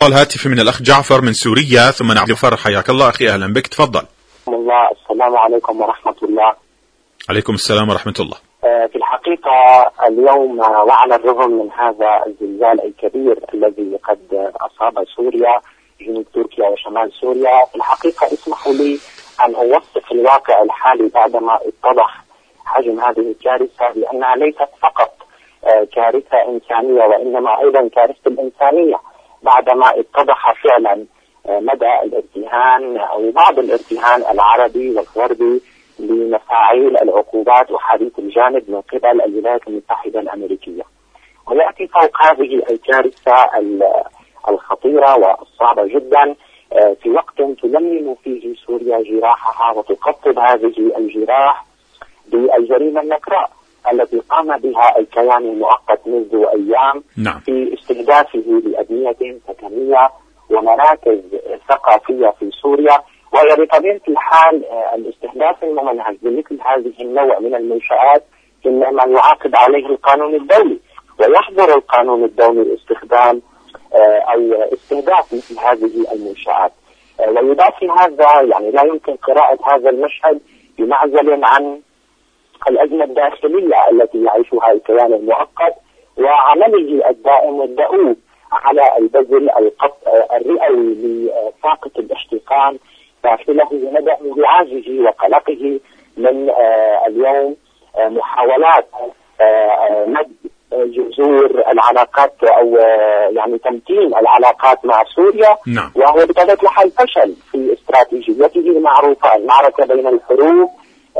اتصال هاتفي من الأخ جعفر من سوريا، ثم نعود جعفر. حياك الله أخي، أهلا بك، تفضل. الله. السلام عليكم ورحمة الله. عليكم السلام ورحمة الله. في الحقيقة اليوم وعلى الرغم من هذا الزلزال الكبير الذي قد أصاب سوريا، جنوب تركيا وشمال سوريا، في الحقيقة اسمحوا لي أن أوصف الواقع الحالي بعدما اتضح حجم هذه الكارثة، لأنها ليست فقط كارثة إنسانية وإنما أيضا كارثة الإنسانية، بعدما اتضح فعلا مدى الارتهان أو بعض الارتهان العربي والغربي لمفاعيل العقوبات وحديث الجانب من قبل الولايات المتحدة الأمريكية. ويأتي فوق هذه الكارثة الخطيرة والصعبة جدا في وقت تلمم فيه سوريا جراحها وتقطب هذه الجراح بالجريمة النكراء التي قام بها الكيان المؤقت منذ أيام في استهدافه لأبنية سكنية ومراكز ثقافية في سوريا. وهي بطبيعة الحال الاستهداف الممنهج بمثل هذه النوع من المنشآت إنما يعاقب عليه القانون الدولي، ويحظر القانون الدولي استخدام أو استهداف مثل هذه المنشآت. ويضاف هذا يعني لا يمكن قراءة هذا المشهد بمعزل عن الأزمة الداخلية التي يعيشها الكيان المؤقت وعمله الدائم والدؤوب على البذل الرئوي لطاقة الاحتقان داخله مدى انزعاجه وقلقه من اليوم محاولات مد جذور العلاقات أو يعني تمتين العلاقات مع سوريا. وهو بطبيعة الحال فشل في استراتيجيته المعروفة، المعركة بين الحروب.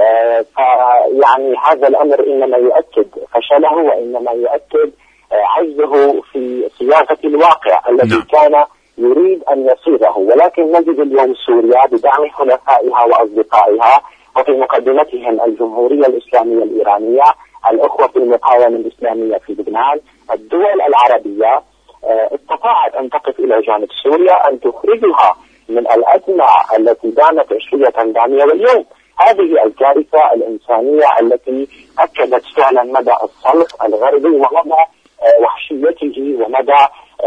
فيعني هذا الأمر إنما يؤكد فشله وإنما يؤكد عجزه في صياغة الواقع الذي كان يريد أن يصيغه. ولكن نجد اليوم سوريا بدعم حلفائها وأصدقائها وفي مقدمتهم الجمهورية الإسلامية الإيرانية، الأخوة في المقاومة الإسلامية في لبنان، الدول العربية استطاعت أن تقف إلى جانب سوريا، أن تخرجها من الأزمة التي دامت 20 دامية. واليوم هذه الكارثة الإنسانية التي أكدت فعلا مدى الصلف الغربي ومدى وحشيته ومدى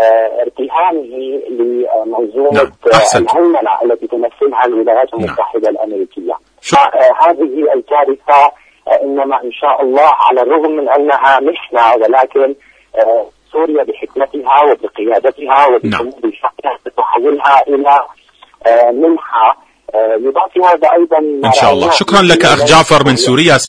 ارتهانه لمنظومة الهيمنة التي تمثلها الولايات المتحدة الأمريكية. هذه الكارثة إنما إن شاء الله على الرغم من أنها محنة، ولكن سوريا بحكمتها وبقيادتها وبجمود شعبها ستحولها إلى منحة. يضاف هذا أيضا إن شاء الله. شكرا لك أخ جعفر من سوريا.